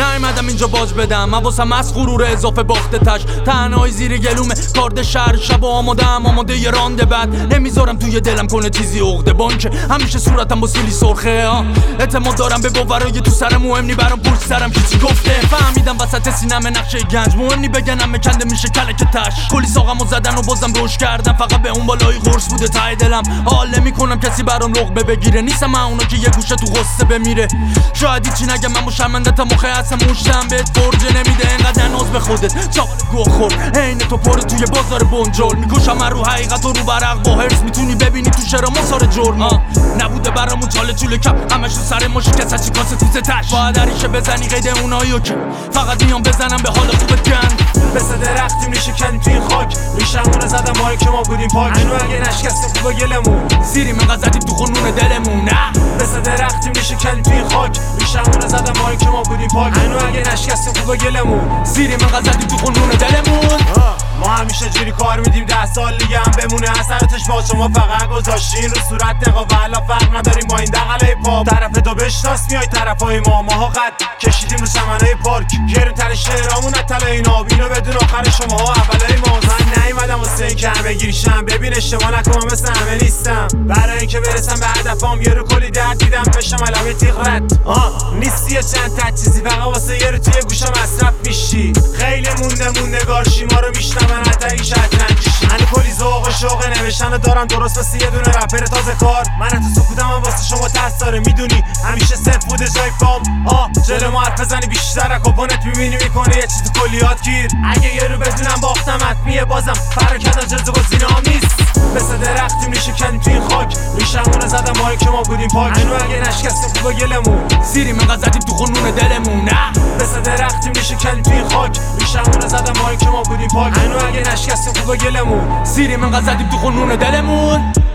نیومدم اینجا باز بدم حواسم از غرور اضافه باخته تش تنهایی زیر گلومه کارد شهر شب و آماده یه رانده بعد نمیذارم توی دلم کنه چیزی عقده بانکه همیشه صورتم با سیلی سرخه اعتماد دارم به باورای تو سر مهم نی برام پشت سرم کی چی گفته فهمیدم وسط سینم نقشه گنج مهم نی بگنم مکنده میشه کلک تش کلی ساقمو زدن و بازم روش کردم فقط به اون بالای قرص بوده ته دلم حال نمیکنم کسی برام لقمه بگیره نیستم من اونا که یه گوشه تو قصه بمیره شاید هیچی نگم من با شرمندتم مخیصم موشم بهت فرجه نمیده اینقدر ناز به خودت چاول گوه خور عین تو پاره توی بازار بنجال میکشم رو حقیقت و رو برق با هرس میتونی ببینی تو شعر مسار جرم نبوده برامون چاله چوله کپ همش رو سر ما شکست چی کاسه توزه تش باید عریشه بزنی قید اوناییو که فقط میام بزنم به حال خوبت گند مثل درختیم ریشه کردیم توی این خاک ریشمونه زدم مایی که ما بودیم پاک هنو اگه نشکستیم خوبا گلمون زیریم انقدر زدیم تو خونون دلمون نه مثل درختیم ریشه کردیم توی این خاک ریشمونه زدم مایی که ما بودیم پاک هنو اگه نشکستیم خوبا گلمون زیریم انقدر زدیم تو خونون دلمون ما همیشه جوری کار میدیم 10 سال دیگه هم بمونه اثراتش با شما فقط گذاشتین رو صورت نقاب والا فرق نداریم با این دقله پاپ طرف تو بشناس میای طرفای ماها قد کشیدیم رو چمنای پارک گرون تر شعرامون طلای نابینو بدون آخر شماها اولای ما من نیومدم واسه این که همه گیریشم ببین اشتباه نکنم مثل همه نیستم برای اینکه برسم به هدفم یه رو کلی درد دیدم بشم علامه تیغرت نیستی چند تا چیزی فقط واسه یه رو توی گوشم مصرف میشی خیلی مونده نگارشی ما رو میشنم من حتی این شطرنجیشی من کلی ذوق و شوق نوشتن دارم درست واسه یه دونه رپر تازه کار من تو سکوتم هم واسه شما ترس داره میدونی همیشه صفر بوده جای پام جلو ما حرف بزنی بیشتر اکوپونت میبینی میکنه یه چیز کلیات گیر اگه یه رو بدونم باختم حتمیه بازم فرکت جزو گزینه‌ام نیست مثل درختیم ریشه کردیم توی این خاک ریشمونه زدم مایی که ما بودیم پاک هنو اگه نشکستیم خوبا گلمون زیریم انقدر زدیم تو خونون دلمون نه مثل درختیم ریشه کردیم توی این خاک ریشمونه زدم مایی که ما بودیم پاک هنو اگه نشکستیم خوبا گلمون زیریم انقدر زدیم تو خونون دلمون